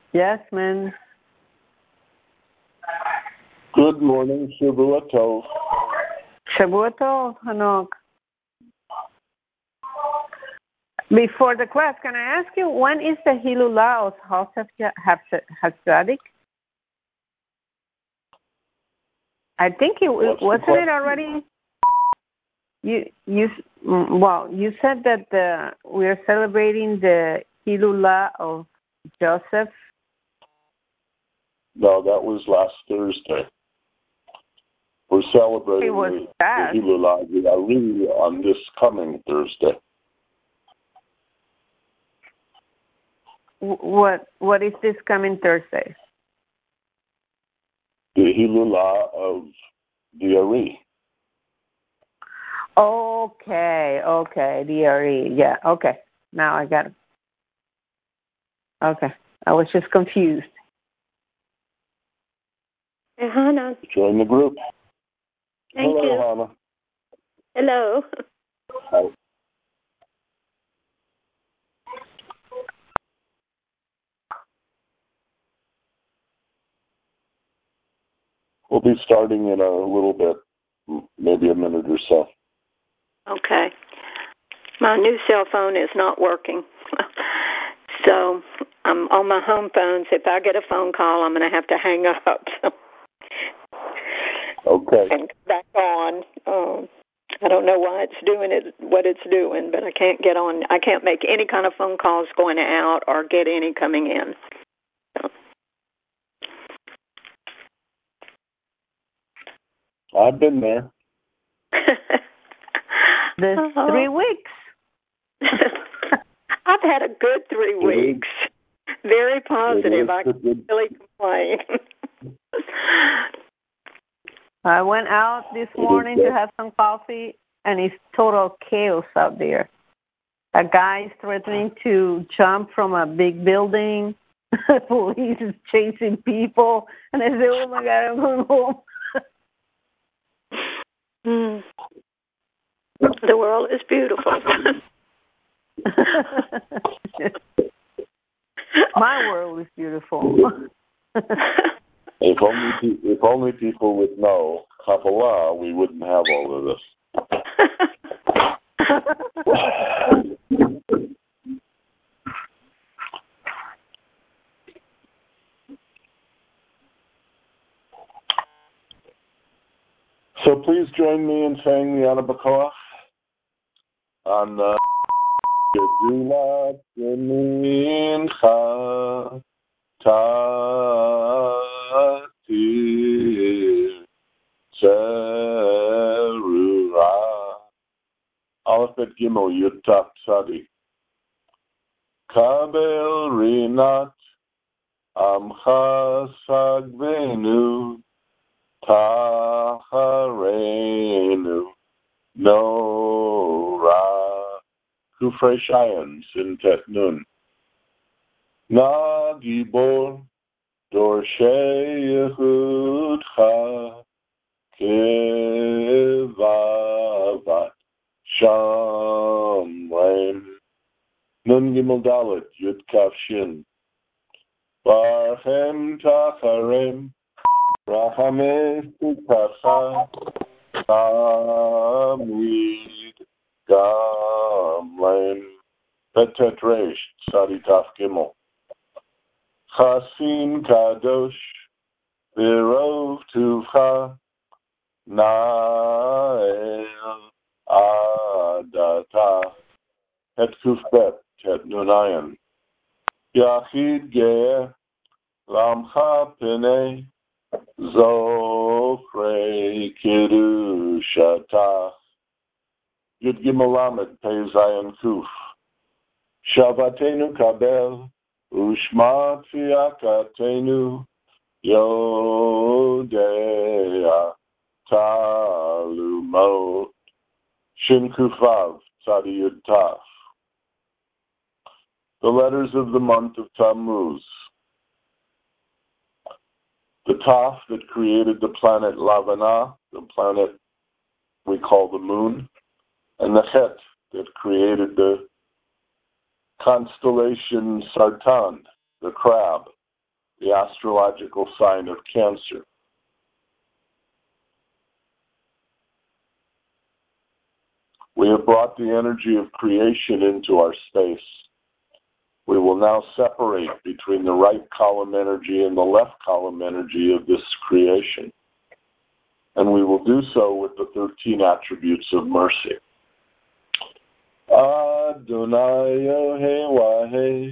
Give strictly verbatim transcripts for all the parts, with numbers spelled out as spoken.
Yes, man. Good morning, Shavua Tov. Shavua Tov, Hanok. Before the class, can I ask you, when is the Hilula of House of Hasadik? I think it What's wasn't it already. You you well, you said that the, we are celebrating the Hilula of Joseph. No, that was last Thursday. We're celebrating It was the, that. the Hilula Ari on this coming Thursday. What what is this coming Thursday? The Hilula of the Ari. Okay, okay, the Ari. Yeah, okay. Now I got it. Okay. I was just confused. Hey, Hannah. Join the group. Thank Hello, you. Hannah. Hello. Hi. We'll be starting in a little bit, maybe a minute or so. Okay. My new cell phone is not working. So I'm on my home phone, so if I get a phone call, I'm going to have to hang up. Okay. And come back on. Um, I don't know why it's doing it, what it's doing, but I can't get on. I can't make any kind of phone calls going out or get any coming in. So. I've been there. There's three weeks. I've had a good three weeks. Very positive. I can't really complain. I went out this morning to have some coffee, and it's total chaos out there. A guy is threatening to jump from a big building. Police is chasing people, and I say, "Oh my God, I'm going home." Mm. The world is beautiful. My world is beautiful. If only if only people would know Kabbalah, we wouldn't have all of this. So please join me in saying the Ana B'Koach on the Gedulat Mincha Tatir Zerura Aleph Bet Gimel Yud Tav Tzadi Kabel Rinat Amcha Sagvenu Tacharenu Nora Kufrei Shayan Sintet Nun Na Gibor Dorshei Yehudcha Kevavat Shamrein Nun Gimel Dalet Yud Kaf Shin Barchem Tacharem Rahameh Tukacha Tamid Gamlein Betet Reish Tzadi Taf Gimel Chasin Kadosh Virov Tuvcha Nael Adata Het Kufbet Het Nunayan Yachid Ge'er Lamcha Penei Zofrei Kidushatach Yud Gimel Lamed Pei Zayin Kuf Shavatenu Kabel Ushma Tfiakatenu Yodea Talumot Shin Kufav Tzadi Yud Taf. The letters of the month of Tammuz. The Taf that created the planet Lavana, the planet we call the moon, and the Het that created the constellation Sartan, the crab, the astrological sign of Cancer. We have brought the energy of creation into our space. We will now separate between the right column energy and the left column energy of this creation. And we will do so with the thirteen attributes of mercy. Adonai Yohei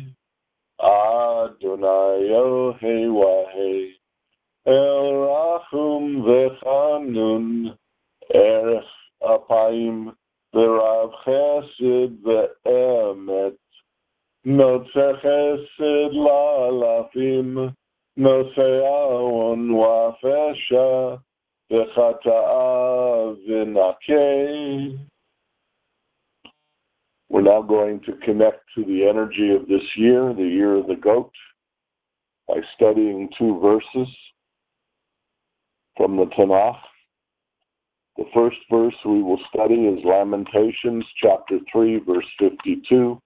Adonai Yohei Wahei El Rachum V'Chanun Erech Apayim V'Rav Chesed V'Emet Notze Chesed La'alafim Notze Aon Wa'Fesha V'Chata'a V'Nakei. We're now going to connect to the energy of this year, the year of the goat, by studying two verses from the Tanakh. The first verse we will study is Lamentations chapter three, verse fifty-two.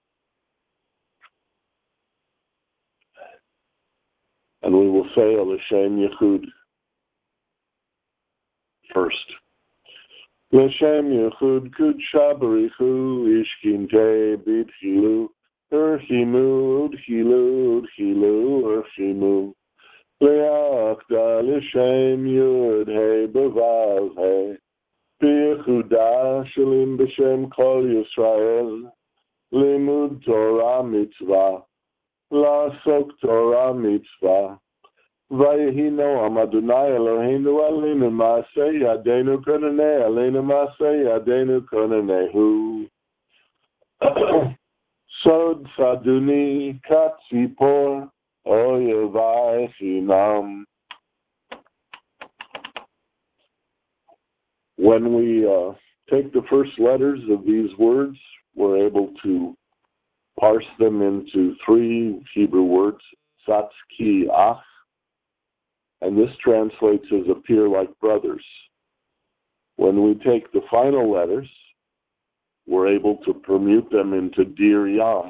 And we will say L'Shem Yechud first. L'Shem Yechud Kudsha Barichu Ishkinte B'Tchilu Urchimu Udchilu Udchilu Urchimu Le'achda L'Shem Yud Hei B'Vav Hei B'Yechuda Shalim B'Shem Kol Yisrael Limud Torah Mitzvah La'asok Torah Mitzvah Vayehi Noam Adonai Eloheinu Aleinu Maaseh Yadeinu Konanei Aleinu Maaseh Yadeinu Konanehu Sod Saduni Katzipor Oyevai Chinam. When we uh, take the first letters of these words, we're able to parse them into three Hebrew words, Satz Ki Ach, and this translates as appear like brothers. When we take the final letters, we're able to permute them into Dir Yah,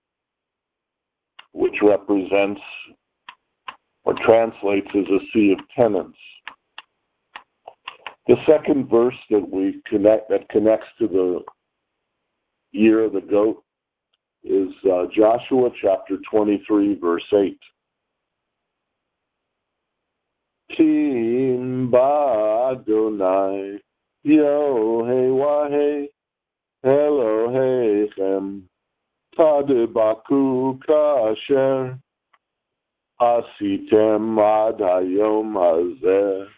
which represents or translates as a sea of tenants. The second verse that we connect that connects to the year of the goat is uh, Joshua chapter twenty-three, verse eight. Kim ba Adonai Yohei Wahei Elohechem Tadebaku kasher Asitem ad hayom hazeh.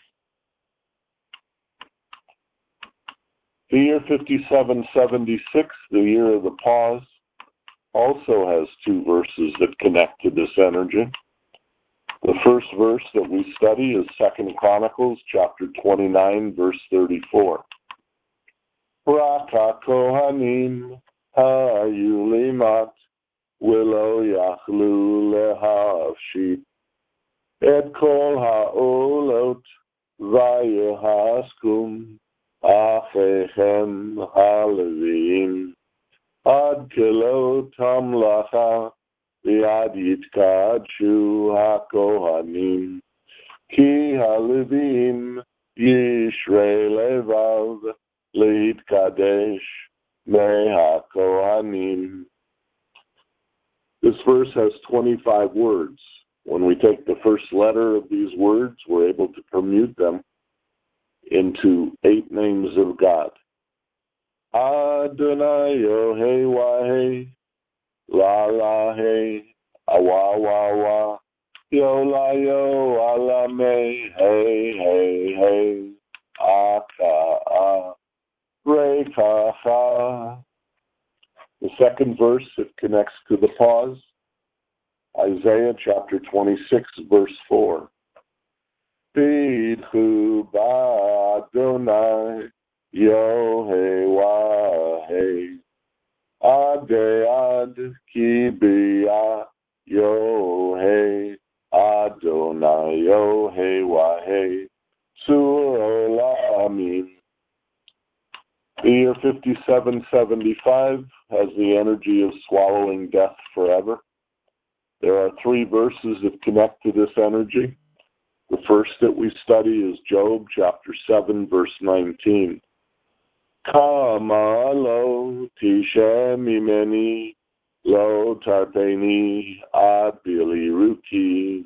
The year fifty-seven seventy-six, the year of the pause, also has two verses that connect to this energy. The first verse that we study is Second Chronicles chapter twenty-nine, verse thirty-four. Rak ha-kohanim hayu limat v'lo yachlu lehafshit et kol ha'olot vayehaskum achechem halevim ad kelo tamlacha v'ad yitkadshu hakohanim ki halevim yishrei levav leitkadesh mehakohanim. This verse has twenty-five words. When we take the first letter of these words, we're able to permute them into eight names of God. Adonai Yohei Wahei La La Hei Awa Wa Wa Yo La Yo Alame Hey Hey Hey Aka A Re Ka Ha. The second verse, it connects to the pause. Isaiah chapter twenty-six, verse four. Bidhu ba Adonai Yohei Wahei Ade Ad Ki Bia Yohei Adonai Yohei Wahei Tzur Olamim. The year fifty-seven seventy-five has the energy of swallowing death forever. There are three verses that connect to this energy. The first that we study is Job chapter seven, verse nineteen. Kama lo tishe mimeni lo tarpeni ad bili ruki.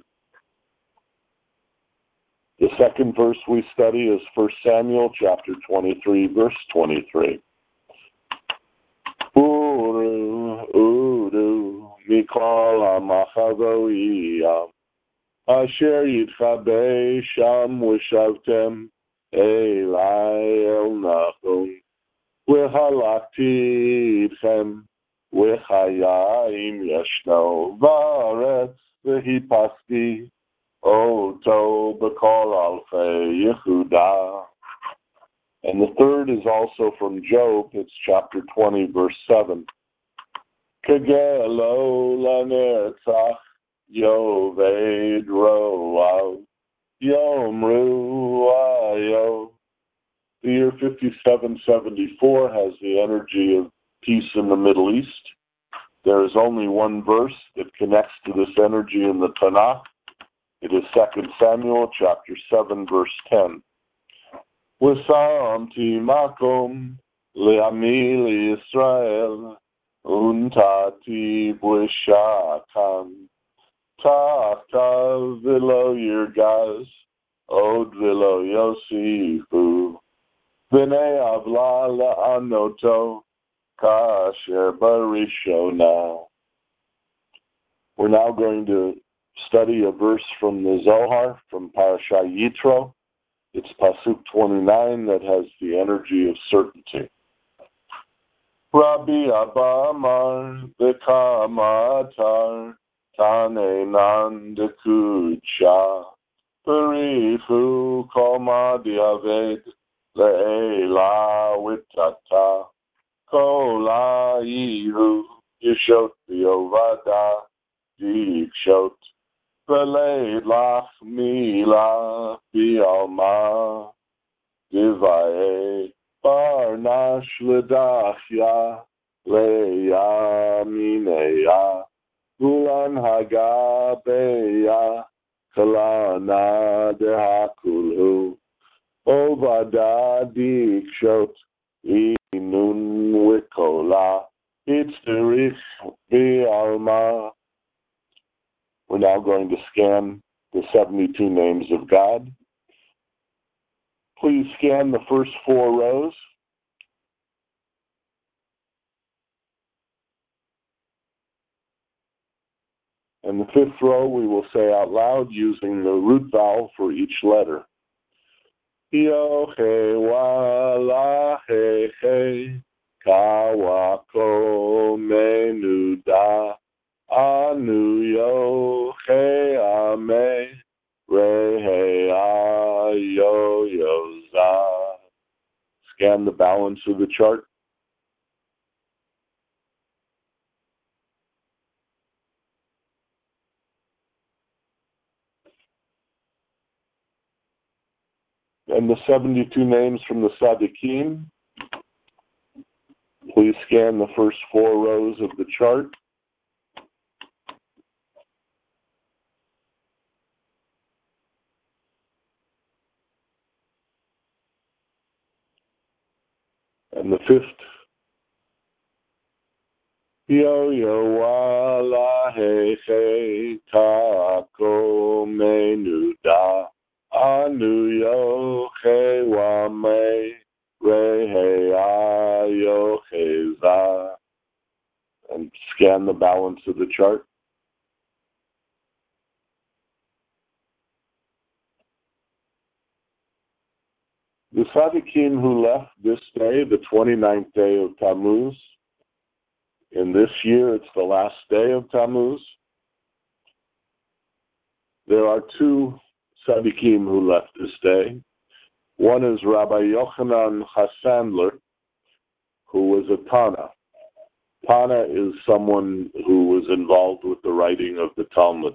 The second verse we study is First Samuel chapter twenty-three, verse twenty-three. Uru, uru, mikol ha-machavoiyam, asher yitchabei sham v'shavtem elai el nachum, v'halakti idchem, v'chayim yashno, v'aretz v'hipasti, oto b'kol alfei Yehuda. And the third is also from Job. It's chapter twenty, verse seven. Kegelo lanetzach yoved roav yomru ayo. The year fifty-seven seventy-four has the energy of peace in the Middle East. There is only one verse that connects to this energy in the Tanakh. It is Second Samuel chapter seven, verse ten. V'samti makom le'ami liYisrael untati b'shatan tachtav v'lo yirgaz od v'lo yosifu v'nei avla la'anoto kasher barishona. We're now going to study a verse from the Zohar, from Parashat Yitro. It's Pasuk twenty-nine that has the energy of certainty. Rabbi Abba Amar B'kamatar Tanenan Dekucha Berifu Koma Diaved Le'ela Wittata Kola Yihu Yishot Biovada Dikshot V'leid lach mila bi'alma divaye barnash l'dachya le'yamineya gulan hagabeya kalana dehakulhu ovada dikshot inun wikola itzterich bi'alma. We're now going to scan the seventy-two names of God. Please scan the first four rows. And the fifth row we will say out loud using the root vowel for each letter. Yohe wala he he kawako menuda. Anu yo he ame re he ayo yo za. Scan the balance of the chart. And the seventy-two names from the Tzaddikim. Please scan the first four rows of the chart. And the fifth, yo yo wala he he kako menuda anu yo he wa me re he ayo he za. And scan the balance of the chart. The Tzaddikim who left this day, the twenty-ninth day of Tammuz, in this year it's the last day of Tammuz. There are two Tzaddikim who left this day. One is Rabbi Yochanan Hassandler, who was a Tana. Tana is someone who was involved with the writing of the Talmud.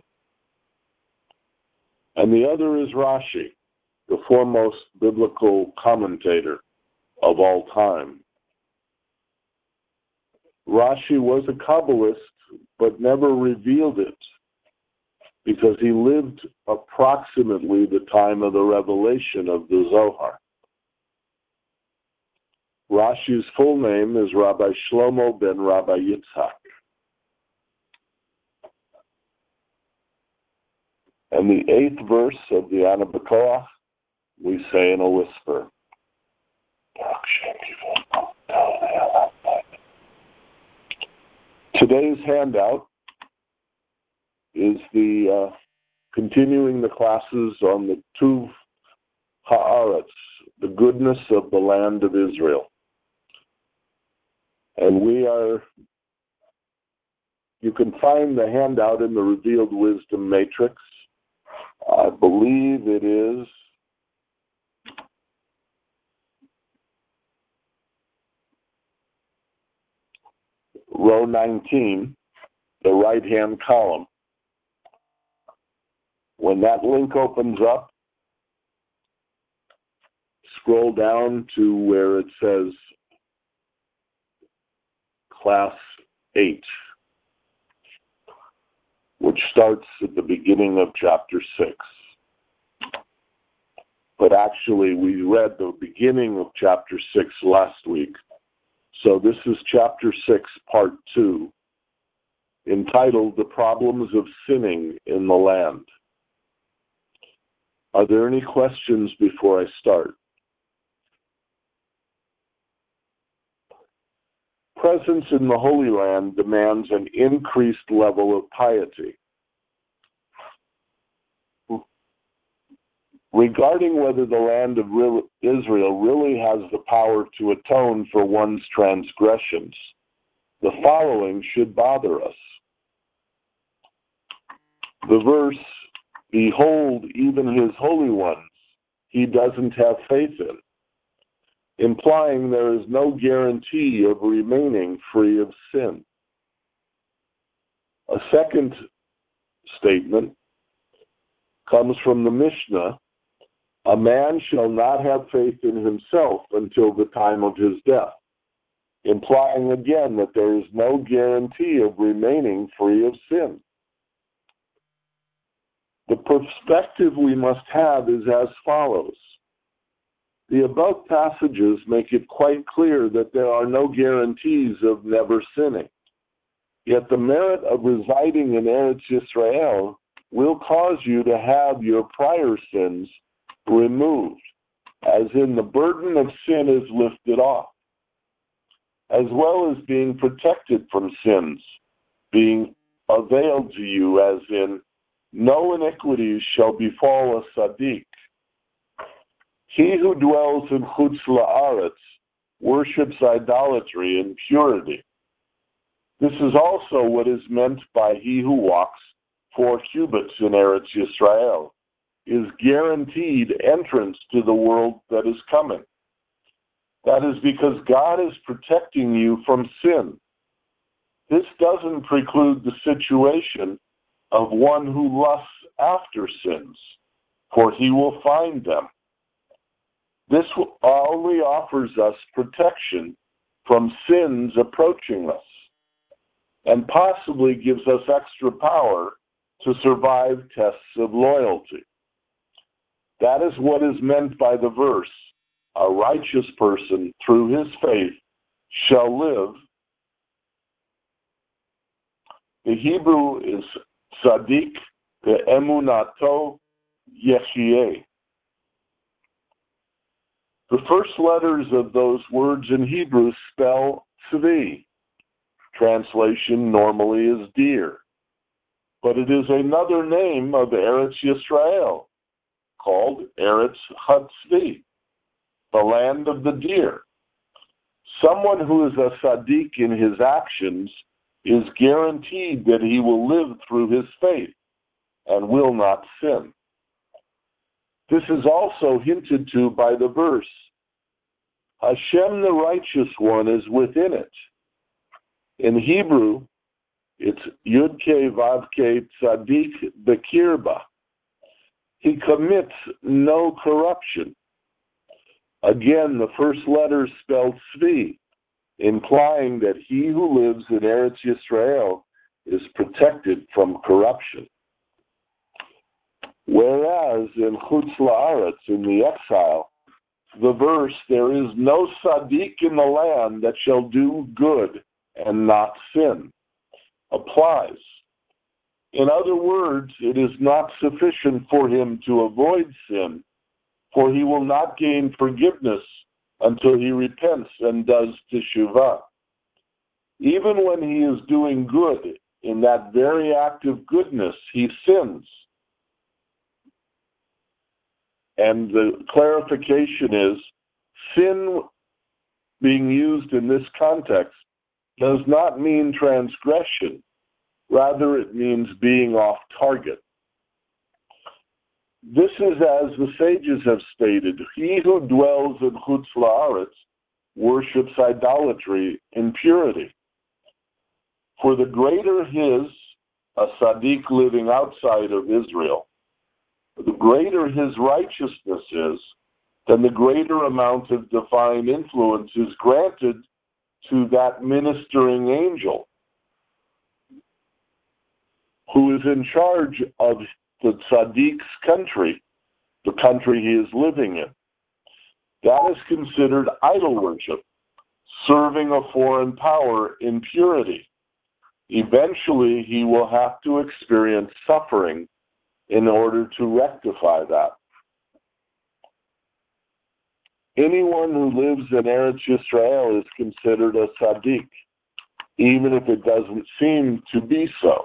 And the other is Rashi, the foremost biblical commentator of all time. Rashi was a Kabbalist, but never revealed it because he lived approximately the time of the revelation of the Zohar. Rashi's full name is Rabbi Shlomo ben Rabbi Yitzhak. And the eighth verse of the Ana B'Koach, we say in a whisper. Today's handout is the uh, continuing the classes on the Tuv Haaretz, the goodness of the land of Israel. And we are, you can find the handout in the Revealed Wisdom Matrix. I believe it is row nineteen, the right-hand column. When that link opens up, scroll down to where it says Class eight, which starts at the beginning of Chapter six. But actually, we read the beginning of Chapter six last week. So this is Chapter six, Part two, entitled The Problems of Sinning in the Land. Are there any questions before I start? Presence in the Holy Land demands an increased level of piety. Regarding whether the land of Israel really has the power to atone for one's transgressions, the following should bother us. The verse, "Behold, even his holy ones, he doesn't have faith in," implying there is no guarantee of remaining free of sin. A second statement comes from the Mishnah, "A man shall not have faith in himself until the time of his death," implying again that there is no guarantee of remaining free of sin. The perspective we must have is as follows. The above passages make it quite clear that there are no guarantees of never sinning. Yet the merit of residing in Eretz Yisrael will cause you to have your prior sins removed, as in the burden of sin is lifted off, as well as being protected from sins, being availed to you, as in, no iniquities shall befall a tzaddik. He who dwells in Chutz La'aretz worships idolatry and purity. This is also what is meant by he who walks four cubits in Eretz Yisrael, is guaranteed entrance to the world that is coming. That is because God is protecting you from sin. This doesn't preclude the situation of one who lusts after sins, for he will find them. This only offers us protection from sins approaching us, and possibly gives us extra power to survive tests of loyalty. That is what is meant by the verse, "A righteous person through his faith shall live." The Hebrew is tzaddik ve'emunato yechyeh. The first letters of those words in Hebrew spell tzvi. Translation normally is deer. But it is another name of Eretz Yisrael, called Eretz Hatzvi, the land of the deer. Someone who is a tzaddik in his actions is guaranteed that he will live through his faith and will not sin. This is also hinted to by the verse, Hashem the righteous one is within it. In Hebrew, it's Yud-Kei Vav-Kei Tzaddik Bekirba. He commits no corruption. Again, the first letter spelled Tzvi, implying that he who lives in Eretz Yisrael is protected from corruption. as in Chutz La'aretz, in the exile, the verse, there is no tzaddik in the land that shall do good and not sin, applies. In other words, it is not sufficient for him to avoid sin, for he will not gain forgiveness until he repents and does teshuvah. Even when he is doing good, in that very act of goodness, he sins. And the clarification is, sin being used in this context does not mean transgression. Rather, it means being off target. This is as the sages have stated, he who dwells in Chutz La'aretz worships idolatry in purity. For the greater his, a tzaddik living outside of Israel, the greater his righteousness is, then the greater amount of divine influence is granted to that ministering angel who is in charge of the tzaddik's country, the country he is living in. That is considered idol worship, serving a foreign power in purity. Eventually, he will have to experience suffering in order to rectify that. Anyone who lives in Eretz Yisrael is considered a tzaddik, even if it doesn't seem to be so.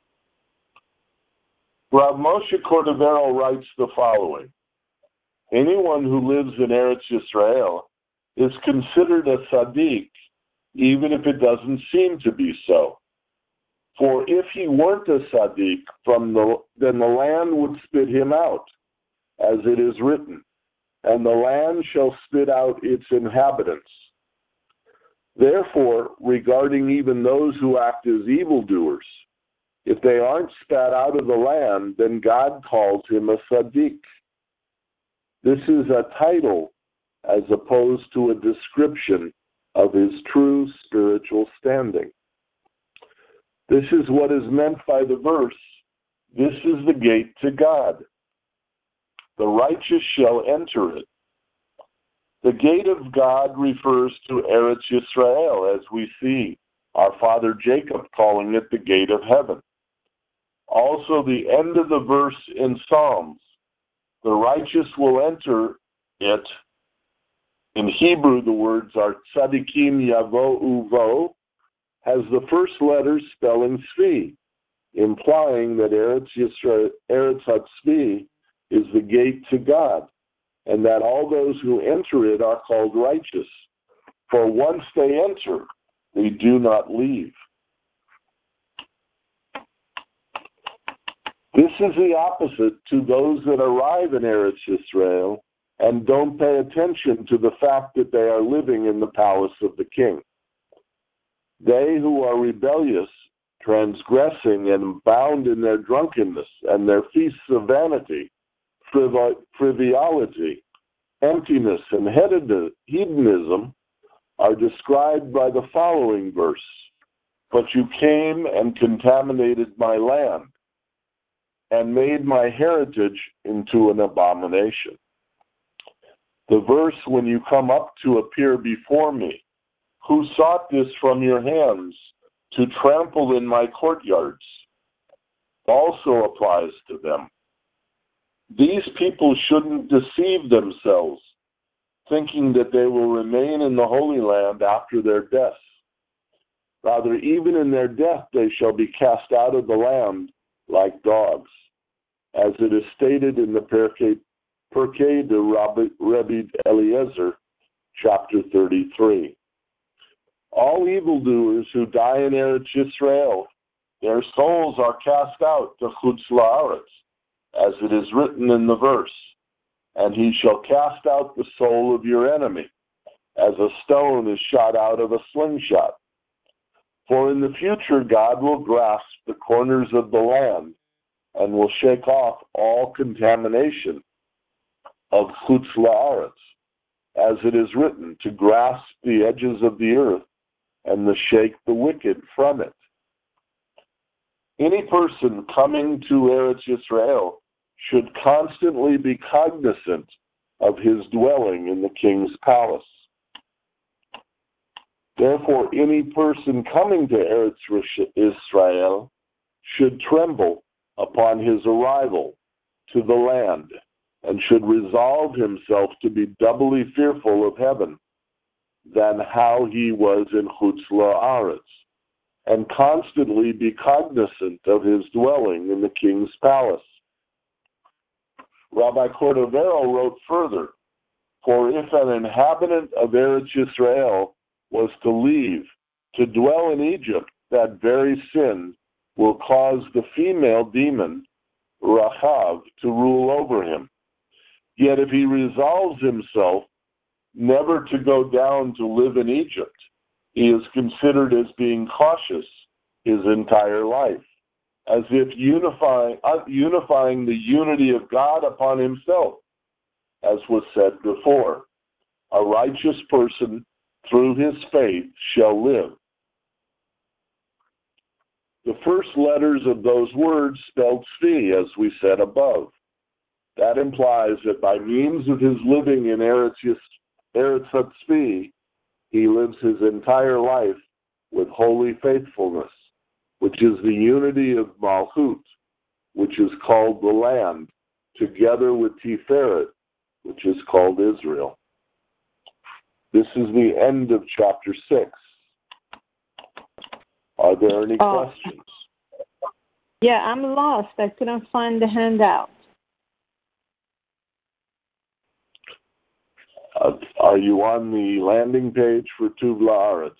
Rav Moshe Cordovero writes the following: anyone who lives in Eretz Yisrael is considered a tzaddik, even if it doesn't seem to be so. For if he weren't a tzaddik, from the, then the land would spit him out, as it is written, and the land shall spit out its inhabitants. Therefore, regarding even those who act as evildoers, if they aren't spat out of the land, then God calls him a tzaddik. This is a title as opposed to a description of his true spiritual standing. This is what is meant by the verse, this is the gate to God. The righteous shall enter it. The gate of God refers to Eretz Yisrael, as we see our father Jacob calling it the gate of heaven. Also, the end of the verse in Psalms, the righteous will enter it. In Hebrew, the words are tzadikim yavo uvo, has the first letter spelling Tzvi, implying that Eretz Yisrael, Eretz HaTzvi, is the gate to God, and that all those who enter it are called righteous. For once they enter, they do not leave. This is the opposite to those that arrive in Eretz Yisrael and don't pay attention to the fact that they are living in the palace of the king. They who are rebellious, transgressing, and bound in their drunkenness and their feasts of vanity, frivolity, emptiness, and hedonism are described by the following verse: but you came and contaminated my land and made my heritage into an abomination. The verse, when you come up to appear before me, who sought this from your hands to trample in my courtyards, also applies to them. These people shouldn't deceive themselves, thinking that they will remain in the Holy Land after their death. Rather, even in their death, they shall be cast out of the land like dogs, as it is stated in the Pirkei, Pirkei de Rabbi Eliezer, chapter thirty-three. All evildoers who die in Eretz Yisrael, their souls are cast out to Chutz La'aretz, as it is written in the verse, and he shall cast out the soul of your enemy, as a stone is shot out of a slingshot. For in the future God will grasp the corners of the land, and will shake off all contamination of Chutz La'aretz, as it is written, to grasp the edges of the earth, and to shake the wicked from it. Any person coming to Eretz Yisrael should constantly be cognizant of his dwelling in the king's palace. Therefore, any person coming to Eretz Israel should tremble upon his arrival to the land, and should resolve himself to be doubly fearful of heaven than how he was in Chutz La'aretz, and constantly be cognizant of his dwelling in the king's palace. Rabbi Cordovero wrote further, for if an inhabitant of Eretz Israel was to leave to dwell in Egypt, that very sin will cause the female demon, Rachav, to rule over him. Yet if he resolves himself never to go down to live in Egypt, he is considered as being cautious his entire life, as if unifying, uh, unifying the unity of God upon himself, as was said before. A righteous person through his faith shall live. The first letters of those words spelled Tzvi, as we said above. That implies that by means of his living in Eretz, Eretz HaTzvi, he lives his entire life with holy faithfulness, which is the unity of Malchut, which is called the land, together with Tiferet, which is called Israel. This is the end of chapter six. Are there any oh. questions? Yeah, I'm lost. I couldn't find the handout. Uh, are you on the landing page for Tuv La'aretz?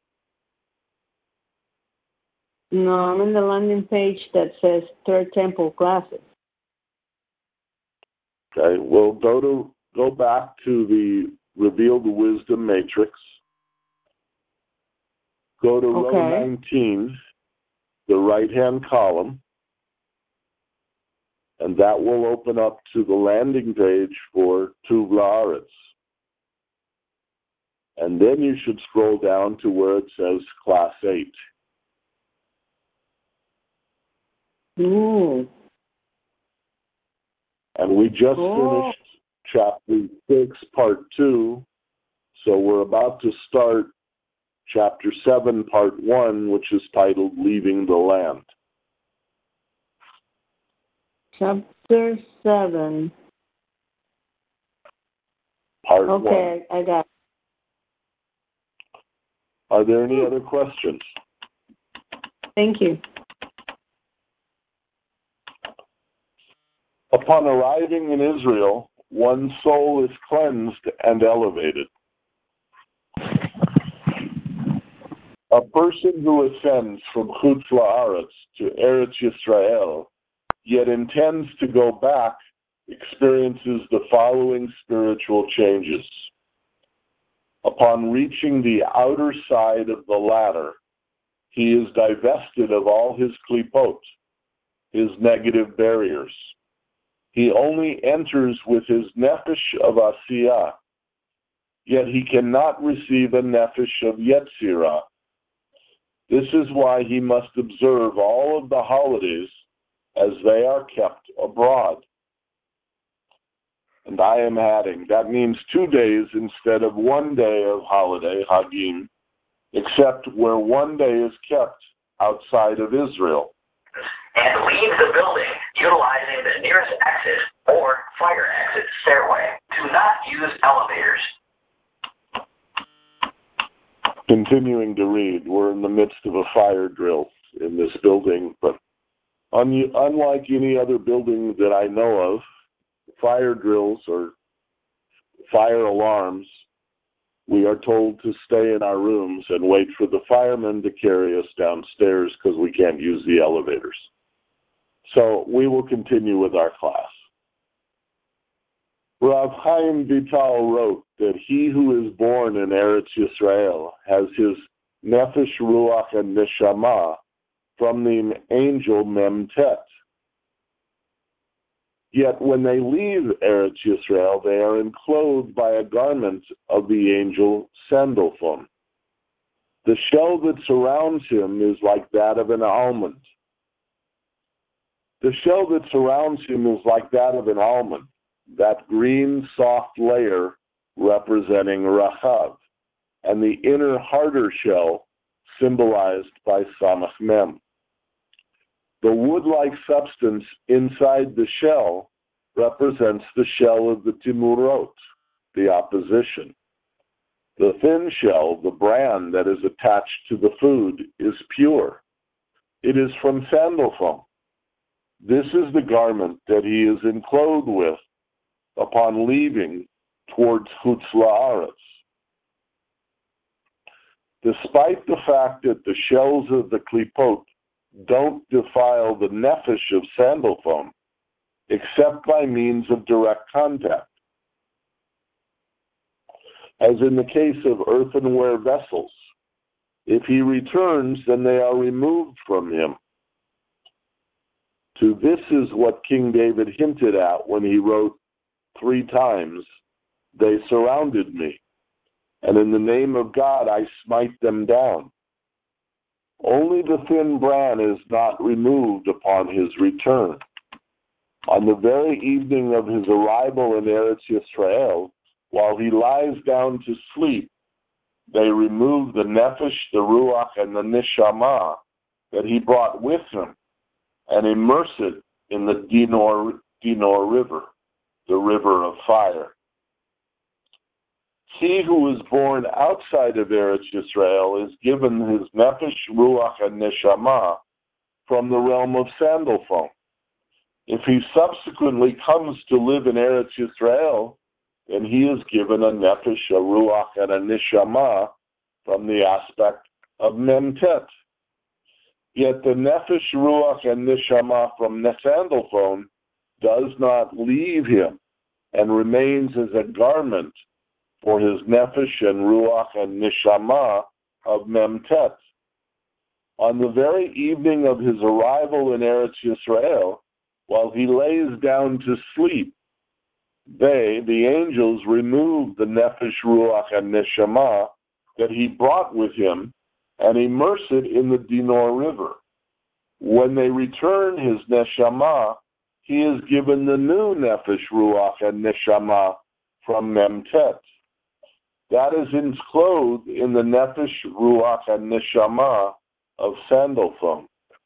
No, I'm on the landing page that says Third Temple Classes. Okay, we'll go to go back to the Reveal the Wisdom Matrix. Go to okay. row nineteen, the right-hand column, and that will open up to the landing page for Tuv La'aretz. And then you should scroll down to where it says Class eight. Ooh. And we just oh. finished chapter six, part two, so we're about to start chapter seven, part one, which is titled Leaving the Land. Chapter seven. Part okay, one. Okay, I got it. Are there any other questions? Thank you. Upon arriving in Israel, one's soul is cleansed and elevated. A person who ascends from Chutz La'aretz to Eretz Yisrael, yet intends to go back, experiences the following spiritual changes. Upon reaching the outer side of the ladder, he is divested of all his klipot, his negative barriers. He only enters with his nefesh of asiyah, yet he cannot receive a nefesh of yetzirah. This is why he must observe all of the holidays as they are kept abroad. And I am adding, that means two days instead of one day of holiday, Hagim, except where one day is kept outside of Israel. And leave the building utilizing the nearest exit or fire exit stairway. Do not use elevators. Continuing to read, we're in the midst of a fire drill in this building, but un- unlike any other building that I know of, fire drills or fire alarms, we are told to stay in our rooms and wait for the firemen to carry us downstairs because we can't use the elevators. So we will continue with our class. Rav Chaim Vital wrote that he who is born in Eretz Yisrael has his nefesh, ruach, and neshama from the angel Memtet. Yet when they leave Eretz Yisrael, they are enclosed by a garment of the angel Sandalphon. The shell that surrounds him is like that of an almond. The shell that surrounds him is like that of an almond, that green, soft layer representing Rachav, and the inner, harder shell symbolized by Samach Mem. The wood-like substance inside the shell represents the shell of the Timurot, the opposition. The thin shell, the bran that is attached to the food, is pure. It is from sandal foam. This is the garment that he is enclosed with upon leaving towards Chutz La'aretz. Despite the fact that the shells of the klipot don't defile the nefesh of sandal foam, except by means of direct contact, as in the case of earthenware vessels. If he returns, then they are removed from him. To this is what King David hinted at when he wrote three times, "They surrounded me, and in the name of God I smite them down." Only the thin bran is not removed upon his return. On the very evening of his arrival in Eretz Yisrael, while he lies down to sleep, they remove the nefesh, the ruach, and the neshama that he brought with him and immerse it in the Dinor, Dinor River, the river of fire. He who is born outside of Eretz Yisrael is given his nefesh, ruach, and neshama from the realm of sandal foam. If he subsequently comes to live in Eretz Yisrael, then he is given a nefesh, a ruach, and a neshama from the aspect of memtet. Yet the nefesh, ruach, and neshama from the sandal foam does not leave him and remains as a garment for his nefesh and ruach and neshama of memtet. On the very evening of his arrival in Eretz Yisrael, while he lays down to sleep, they, the angels, removed the nefesh, ruach, and neshama that he brought with him and immerse it in the Dinor River. When they return his neshama, he is given the new nefesh, ruach, and neshama from memtet. That is enclosed in the nefesh, ruach, and neshama of sandal foam.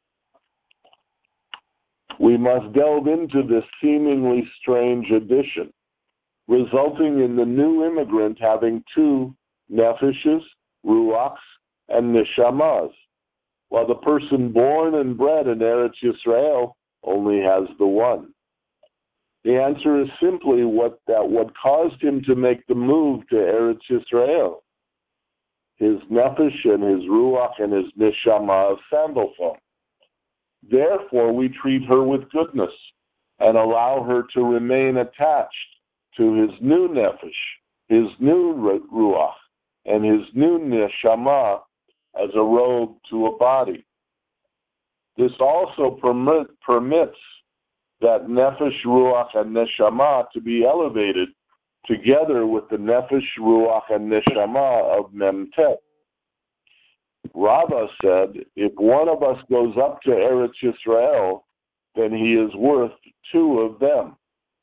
We must delve into this seemingly strange addition, resulting in the new immigrant having two nefeshes, ruachs, and neshamas, while the person born and bred in Eretz Yisrael only has the one. The answer is simply what that what caused him to make the move to Eretz Yisrael: his nefesh and his ruach and his neshama of sandal foam. Therefore, we treat her with goodness and allow her to remain attached to his new nefesh, his new ruach, and his new neshama as a robe to a body. This also permit, permits that nefesh, ruach, and neshama to be elevated together with the nefesh, ruach, and neshama of memtet. Rava said, if one of us goes up to Eretz Yisrael, then he is worth two of them.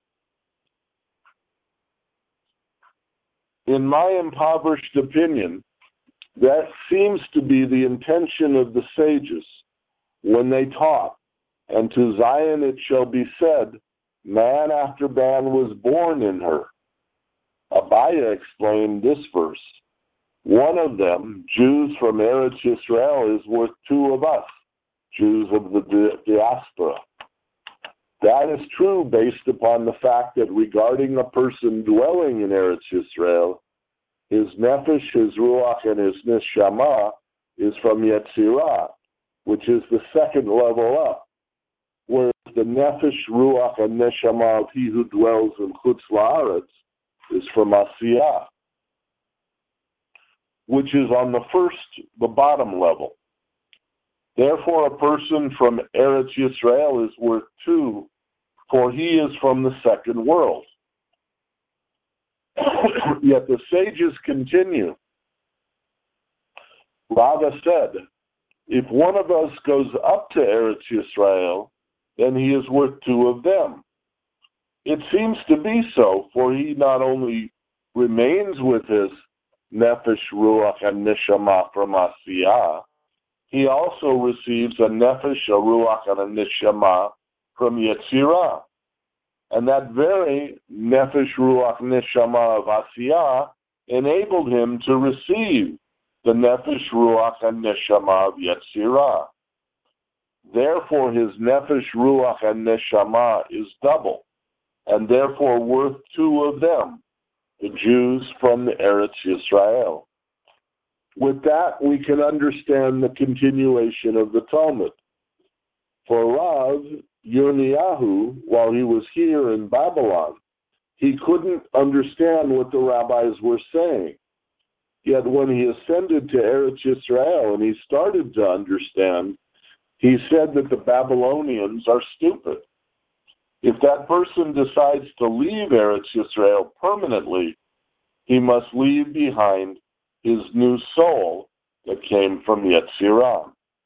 In my impoverished opinion, that seems to be the intention of the sages when they taught, and to Zion it shall be said, man after man was born in her. Abaya explained this verse. One of them, Jews from Eretz Yisrael, is worth two of us, Jews of the di- diaspora. That is true based upon the fact that regarding a person dwelling in Eretz Yisrael, his nefesh, his ruach, and his neshama is from Yetzirah, which is the second level up, whereas the nefesh, ruach, and neshama of he who dwells in Chutz La'aretz is from Asiyah, which is on the first, the bottom level. Therefore, a person from Eretz Yisrael is worth two, for he is from the second world. Yet the sages continue. Rava said, if one of us goes up to Eretz Yisrael, then he is worth two of them. It seems to be so, for he not only remains with his nefesh, ruach, and neshama from Asiyah, he also receives a nefesh, a ruach, and a neshama from Yetzirah. And that very nefesh, ruach, neshama of Asiyah enabled him to receive the nefesh, ruach, and neshama of Yetzirah. Therefore, his nefesh, ruach, and neshama is double, and therefore worth two of them, the Jews from the Eretz Yisrael. With that, we can understand the continuation of the Talmud. For Rav Yirmiyahu, while he was here in Babylon, he couldn't understand what the rabbis were saying. Yet when he ascended to Eretz Yisrael and he started to understand, he said that the Babylonians are stupid. If that person decides to leave Eretz Yisrael permanently, he must leave behind his new soul that came from Yetzirah.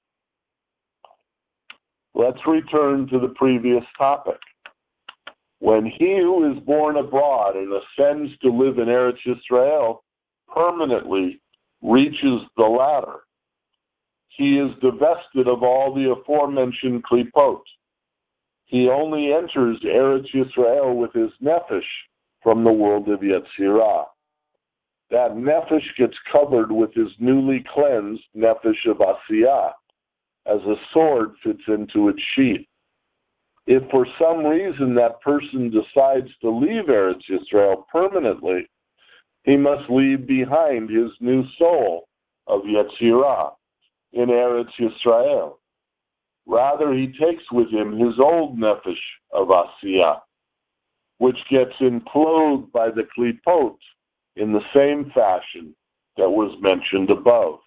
Let's return to the previous topic. When he who is born abroad and ascends to live in Eretz Yisrael permanently reaches the latter, he is divested of all the aforementioned klipot. He only enters Eretz Yisrael with his nefesh from the world of Yetzirah. That nefesh gets covered with his newly cleansed nefesh of Asiyah, as a sword fits into its sheath. If for some reason that person decides to leave Eretz Yisrael permanently, he must leave behind his new soul of Yetzirah in Eretz Yisrael. Rather, he takes with him his old nefesh of Asiyah, which gets enclosed by the klipot in the same fashion that was mentioned above.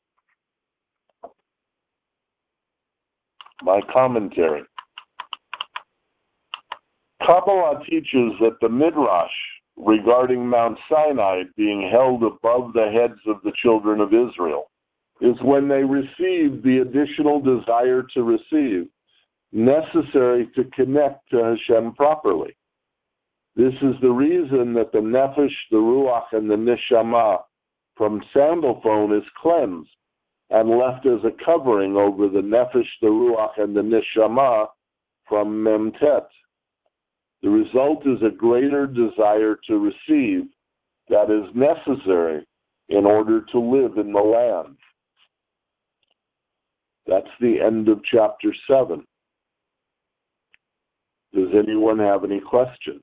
My commentary. Kabbalah teaches that the Midrash regarding Mount Sinai being held above the heads of the children of Israel is when they receive the additional desire to receive necessary to connect to Hashem properly. This is the reason that the nefesh, the ruach, and the neshama from sandalphon is cleansed and left as a covering over the nefesh, the ruach, and the neshama from memtet. The result is a greater desire to receive that is necessary in order to live in the land. That's the end of chapter seven. Does anyone have any questions?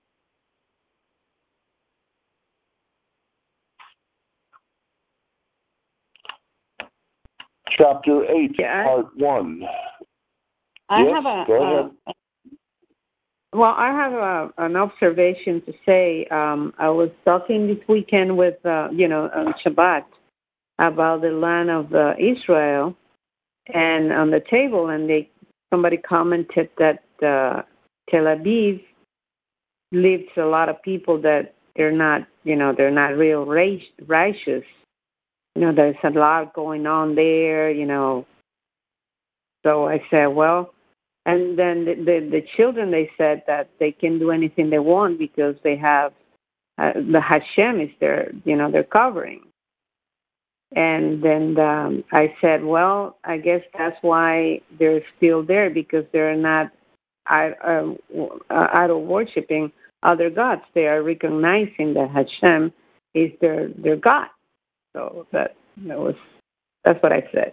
Chapter eight, yeah, part one. I yes, have a, go ahead. a well, I have a, an observation to say. Um, I was talking this weekend with, uh, you know, on Shabbat about the land of uh, Israel, and on the table, and they somebody commented that uh, Tel Aviv lives a lot of people that they're not, you know, they're not real righteous. You know, there's a lot going on there, you know. So I said, well, and then the, the, the children, they said that they can do anything they want because they have, uh, the Hashem is their, you know, their covering. And then um, I said, well, I guess that's why they're still there, because they're not uh, idol worshiping other gods. They are recognizing that Hashem is their, their God. So that that was that's what I said.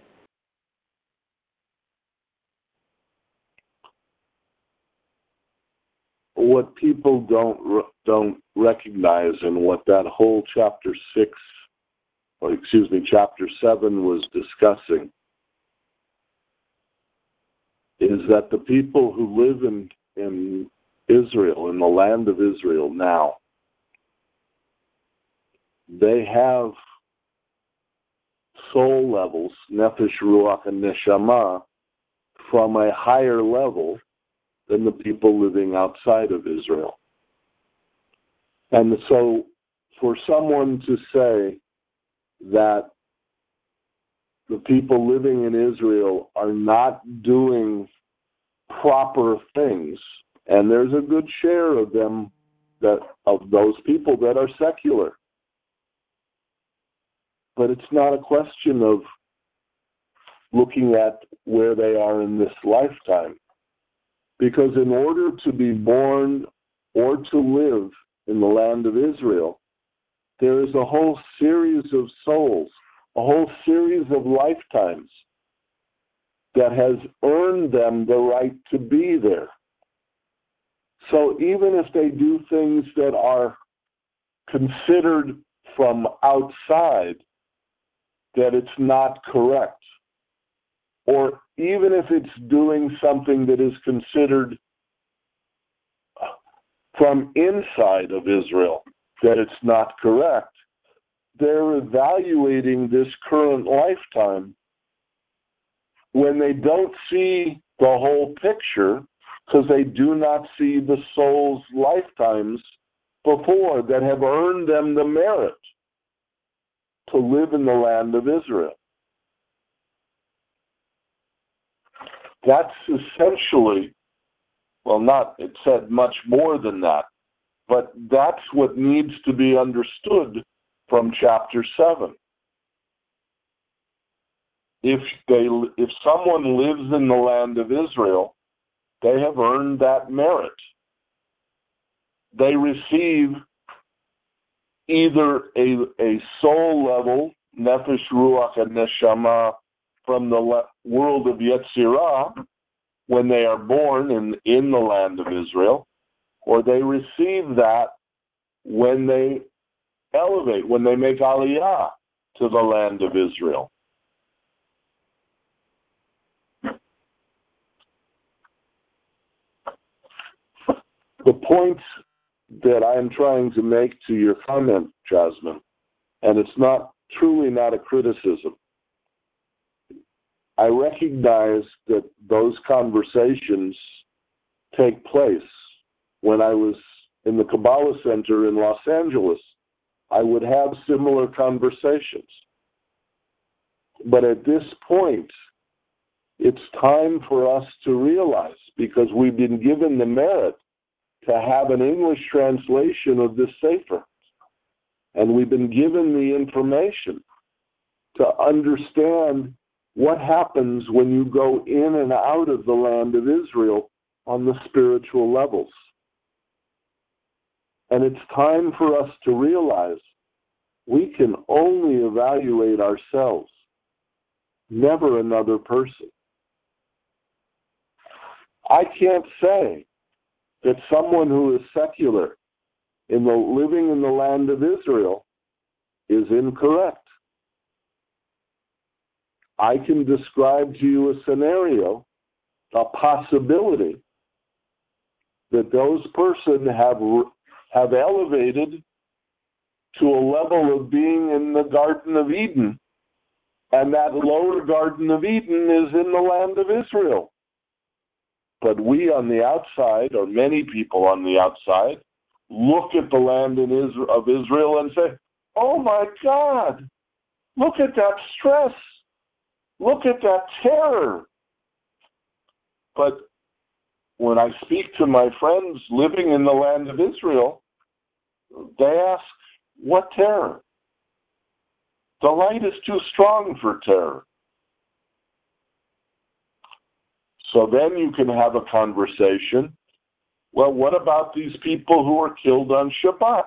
What people don't don't recognize, and what that whole chapter six, or excuse me, chapter seven was discussing, is that the people who live in in Israel, in the land of Israel now, they have soul levels, nefesh, ruach, and neshama, from a higher level than the people living outside of Israel. And so for someone to say that the people living in Israel are not doing proper things, and there's a good share of them, that of those people that are secular. But it's not a question of looking at where they are in this lifetime. Because in order to be born or to live in the land of Israel, there is a whole series of souls, a whole series of lifetimes that has earned them the right to be there. So even if they do things that are considered from outside that it's not correct, or even if it's doing something that is considered from inside of Israel that it's not correct, they're evaluating this current lifetime when they don't see the whole picture, because they do not see the soul's lifetimes before that have earned them the merit to live in the land of Israel. That's essentially, well, not, it said much more than that, but that's what needs to be understood from chapter seven. If they, if someone lives in the land of Israel, they have earned that merit. They receive either a, a soul level, nefesh, ruach, and neshama, from the le- world of Yetzirah, when they are born in, in the land of Israel, or they receive that when they elevate, when they make aliyah to the land of Israel. The point that I'm trying to make to your comment, Jasmine, and it's not truly not a criticism, I recognize that those conversations take place. When I was in the Kabbalah Center in Los Angeles, I would have similar conversations. But at this point, it's time for us to realize, because we've been given the merit to have an English translation of this Sefer, and we've been given the information to understand what happens when you go in and out of the land of Israel on the spiritual levels. And it's time for us to realize we can only evaluate ourselves, never another person. I can't say that someone who is secular in the living in the land of Israel is incorrect. I can describe to you a scenario, a possibility, that those persons have have elevated to a level of being in the Garden of Eden, and that lower Garden of Eden is in the land of Israel. But we on the outside, or many people on the outside, look at the land in Israel, of Israel and say, oh my God, look at that stress. Look at that terror. But when I speak to my friends living in the land of Israel, they ask, what terror? The light is too strong for terror. So then you can have a conversation. Well, what about these people who are killed on Shabbat?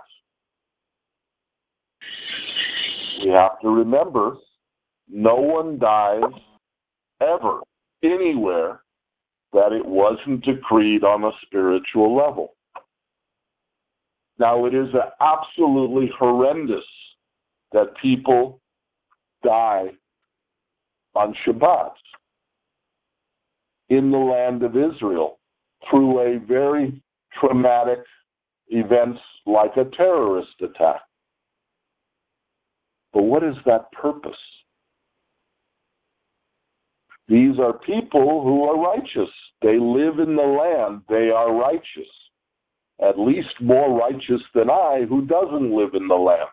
We have to remember, no one dies ever, anywhere, that it wasn't decreed on a spiritual level. Now, it is absolutely horrendous that people die on Shabbat in the land of Israel through a very traumatic events like a terrorist attack. But what is that purpose? These are people who are righteous. They live in the land. They are righteous. At least more righteous than I, who doesn't live in the land.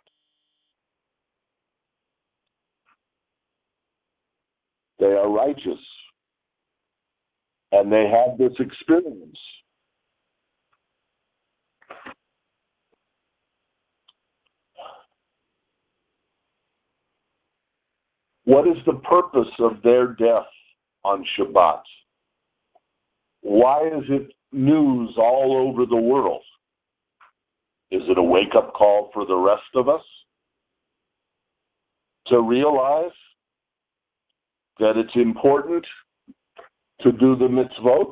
They are righteous. And they had this experience. What is the purpose of their death on Shabbat? Why is it news all over the world? Is it a wake-up call for the rest of us to realize that it's important to do the mitzvot,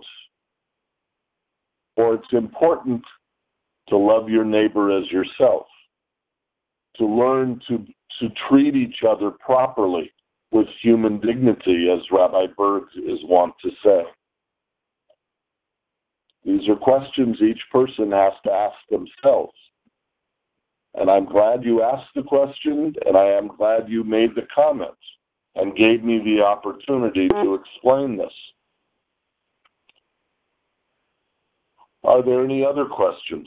or it's important to love your neighbor as yourself, to learn to, to treat each other properly with human dignity, as Rabbi Berg is wont to say? These are questions each person has to ask themselves. And I'm glad you asked the question, and I am glad you made the comment and gave me the opportunity to explain this. Are there any other questions?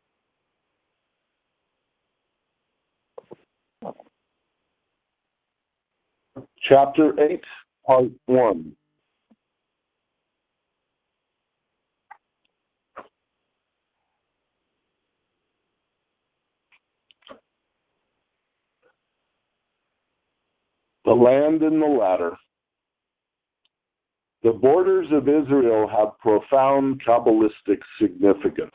Chapter eight, Part one. The land and the ladder. The borders of Israel have profound Kabbalistic significance.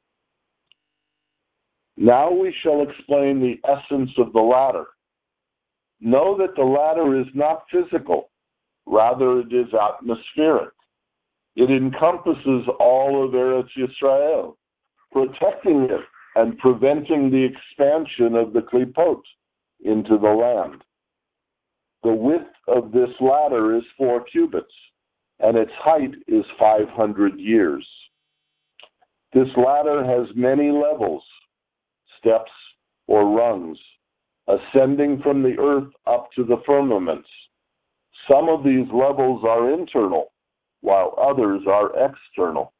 Now we shall explain the essence of the ladder. Know that the ladder is not physical, rather it is atmospheric. It encompasses all of Eretz Yisrael, protecting it and preventing the expansion of the klipot into the land. The width of this ladder is four cubits, and its height is five hundred years. This ladder has many levels, steps or rungs, ascending from the earth up to the firmaments. Some of these levels are internal, while others are external.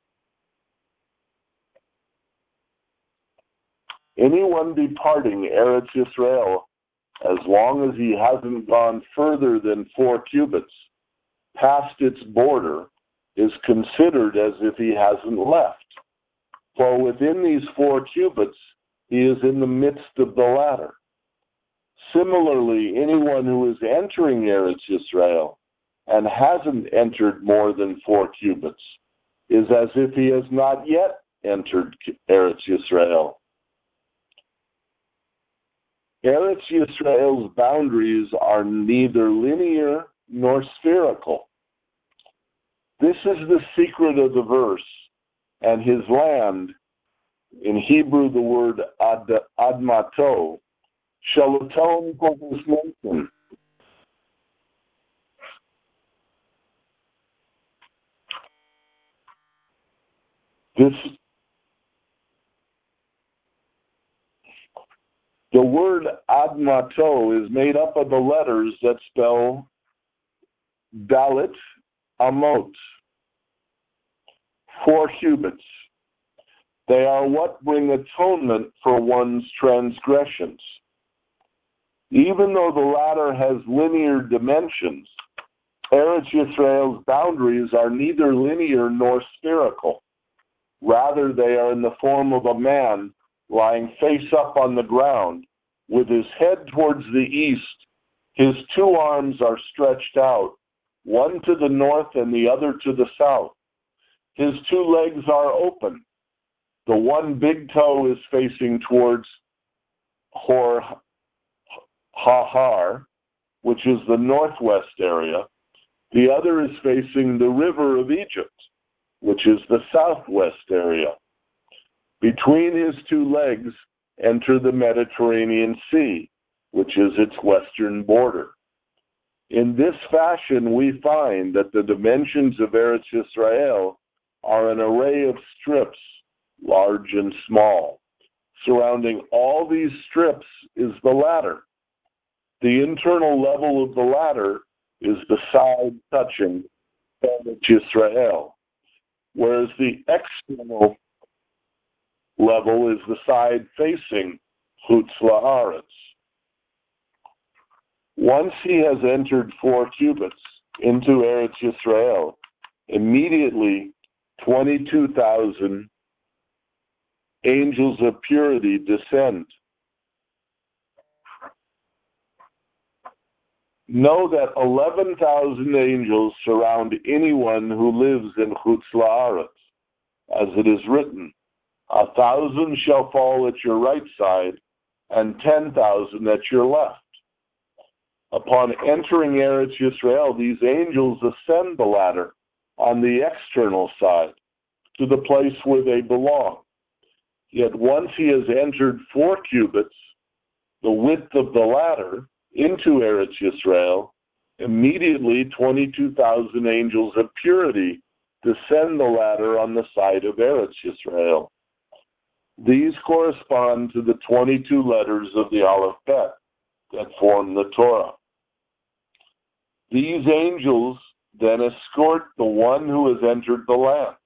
Anyone departing Eretz Yisrael, as long as he hasn't gone further than four cubits past its border, is considered as if he hasn't left. For within these four cubits, he is in the midst of the ladder. Similarly, anyone who is entering Eretz Yisrael and hasn't entered more than four cubits is as if he has not yet entered Eretz Yisrael. Eretz Yisrael's boundaries are neither linear nor spherical. This is the secret of the verse, and his land, in Hebrew the word ad, admato, shall atone for his nation. This, the word admato is made up of the letters that spell Dalit Amot, four cubits. They are what bring atonement for one's transgressions. Even though the ladder has linear dimensions, Eretz Yisrael's boundaries are neither linear nor spherical. Rather, they are in the form of a man lying face up on the ground, with his head towards the east. His two arms are stretched out, one to the north and the other to the south. His two legs are open. The one big toe is facing towards Hor Hahar, which is the northwest area. The other is facing the river of Egypt, which is the southwest area. Between his two legs enter the Mediterranean Sea, which is its western border. In this fashion, we find that the dimensions of Eretz Yisrael are an array of strips, large and small. Surrounding all these strips is the ladder. The internal level of the ladder is the side touching Eretz Yisrael, whereas the external level is the side facing Chutz La'aretz. Once he has entered four cubits into Eretz Yisrael, Immediately, twenty-two thousand angels of purity descend. Know that eleven thousand angels surround anyone who lives in Chutz La'aretz, as it is written, a thousand shall fall at your right side, and ten thousand at your left. Upon entering Eretz Yisrael, these angels ascend the ladder on the external side to the place where they belong. Yet once he has entered four cubits, the width of the ladder, into Eretz Yisrael, immediately twenty-two thousand angels of purity descend the ladder on the side of Eretz Yisrael. These correspond to the twenty-two letters of the Aleph Bet that form the Torah. These angels then escort the one who has entered the land.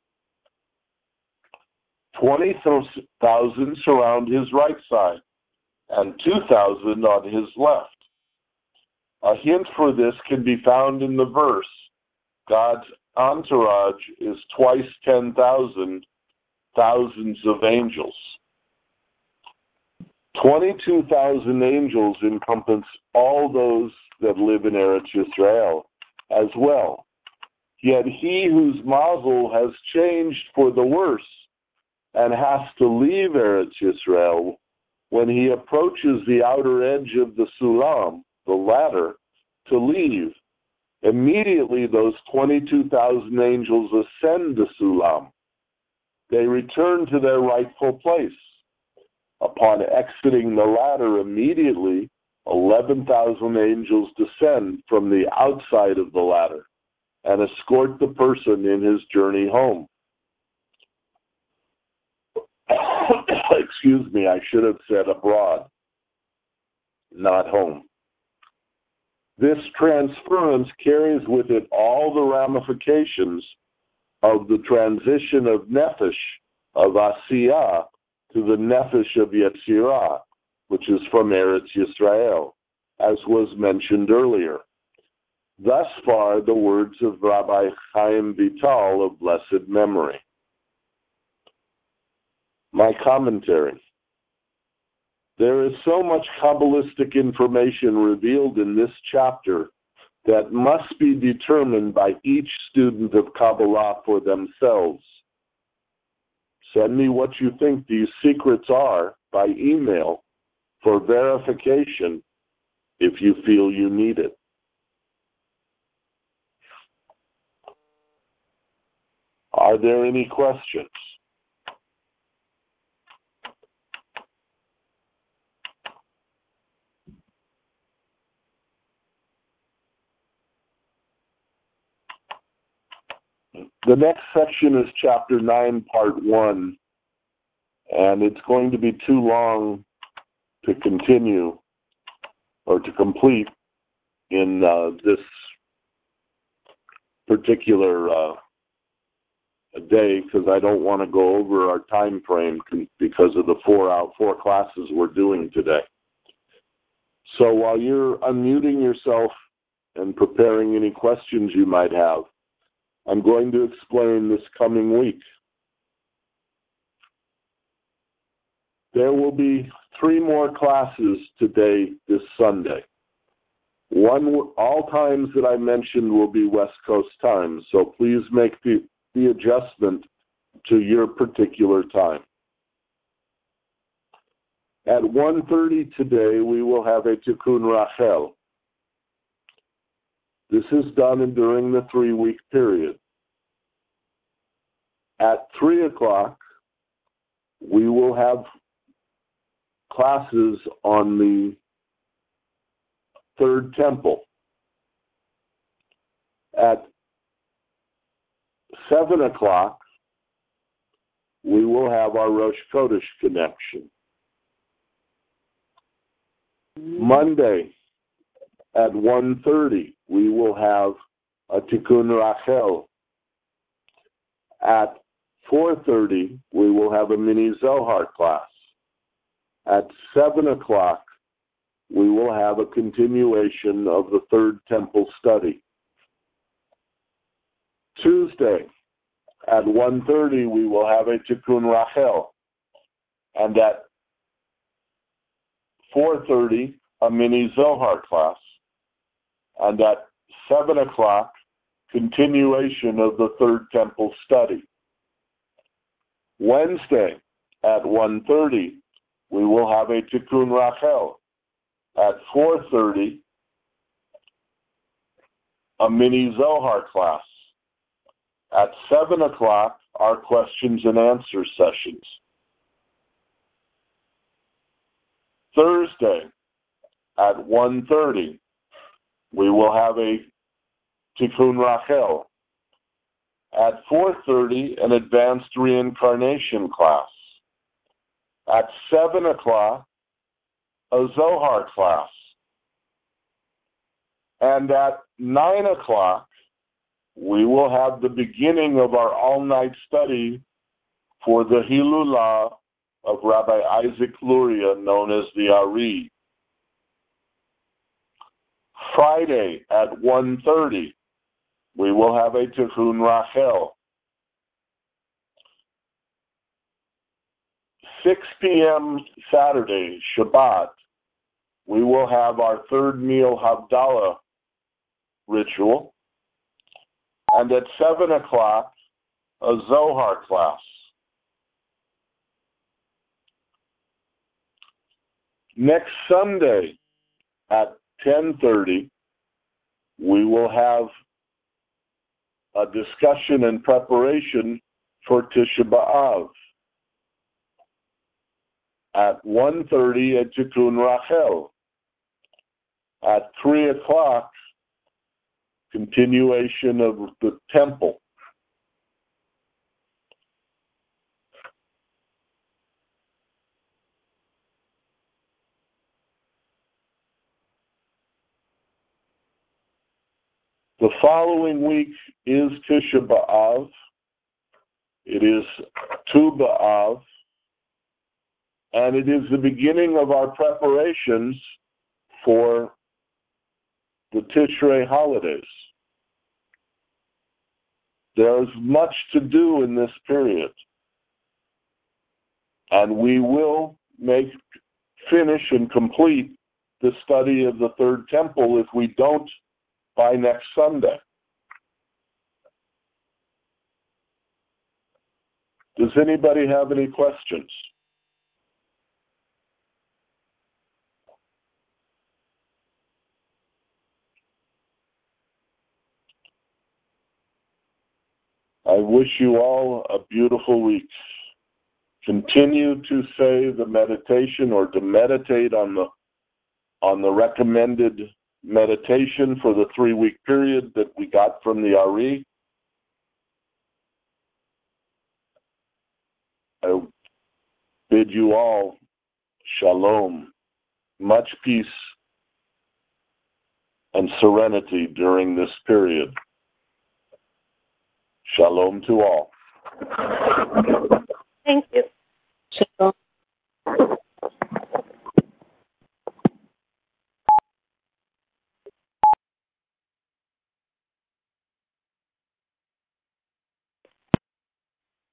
twenty thousand surround his right side, and two thousand on his left. A hint for this can be found in the verse, God's entourage is twice ten thousand, thousands of angels. twenty-two thousand angels encompass all those that live in Eretz Yisrael as well. Yet he whose mazel has changed for the worse and has to leave Eretz Yisrael, when he approaches the outer edge of the sulam, the ladder, to leave, immediately those twenty-two thousand angels ascend the sulam. They return to their rightful place. Upon exiting the ladder immediately, eleven thousand angels descend from the outside of the ladder and escort the person in his journey home. Excuse me, I should have said abroad, not home. This transference carries with it all the ramifications of the transition of nefesh, of asiyah, to the nefesh of Yetzirah, which is from Eretz Yisrael, as was mentioned earlier. Thus far, the words of Rabbi Chaim Vital of blessed memory. My commentary. There is so much Kabbalistic information revealed in this chapter that must be determined by each student of Kabbalah for themselves. Send me what you think these secrets are by email for verification if you feel you need it. Are there any questions? The next section is chapter nine, part one, and it's going to be too long to continue or to complete in uh, this particular uh, day, because I don't want to go over our time frame because of the four out four classes we're doing today. So while you're unmuting yourself and preparing any questions you might have, I'm going to explain this coming week. There will be three more classes today, this Sunday. One, all times that I mentioned will be West Coast time, so please make the, the adjustment to your particular time. At one thirty today, we will have a Tikkun Rachel. This is done during the three-week period. At three o'clock, we will have classes on the third temple. At seven o'clock, we will have our Rosh Chodesh connection. Monday, at one thirty, we will have a Tikkun Rachel. At four thirty, we will have a mini Zohar class. At seven o'clock, we will have a continuation of the third temple study. Tuesday at one thirty, we will have a Tikkun Rachel. And at four thirty, a mini Zohar class. And at seven o'clock, continuation of the Third Temple study. Wednesday at one thirty, we will have a Tikkun Rachel. At four thirty, a mini Zohar class. At seven o'clock, our questions and answer sessions. Thursday at one thirty, we will have a Tikkun Rachel. At four thirty, an advanced reincarnation class. At seven o'clock, a Zohar class. And at nine o'clock, we will have the beginning of our all-night study for the Hilulah of Rabbi Isaac Luria, known as the Ari. Friday at one thirty, we will have a Tikkun Rachel. six p.m. Saturday, Shabbat, we will have our third meal Havdalah ritual. And at seven o'clock, a Zohar class. Next Sunday at ten thirty, we will have a discussion and preparation for Tisha B'Av. At one thirty, a Tikkun Rachel. At three o'clock, continuation of the temple. The following week is Tisha B'Av. It is Tu B'Av. And it is the beginning of our preparations for the Tishrei holidays. There's much to do in this period. And we will make, finish and complete the study of the Third Temple if we don't by next Sunday. Does anybody have any questions? I wish you all a beautiful week. Continue to say the meditation or to meditate on the on the recommended meditation for the three-week period that we got from the Ari. I bid you all shalom, much peace and serenity during this period. Shalom to all. Thank you. Shalom.